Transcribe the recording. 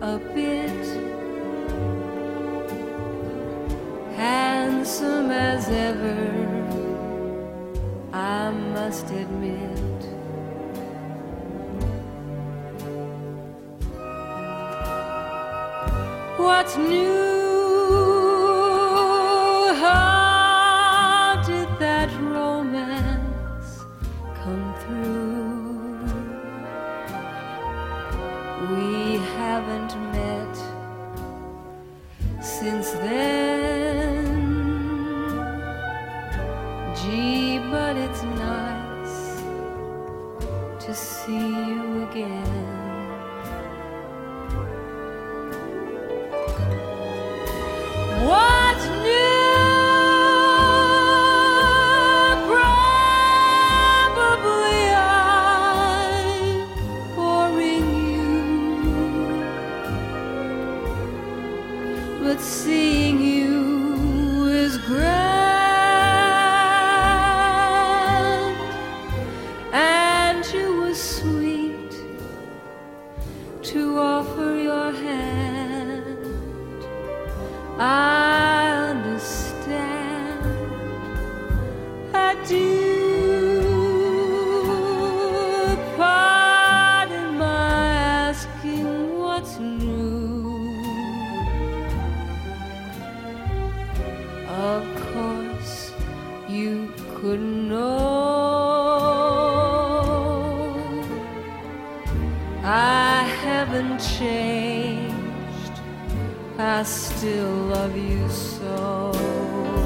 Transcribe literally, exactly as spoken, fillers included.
a bit handsome as ever, I must admit. What's new? How did that romance come through? We haven't met since then. Gee, but it's nice to see you again. What's new? Probably I'm boring you, but seeing you is grand, and you were sweet to offer your hand. I understand, I do. Pardon my asking what's new. Of course you couldn't know I haven't changed, I still love you so.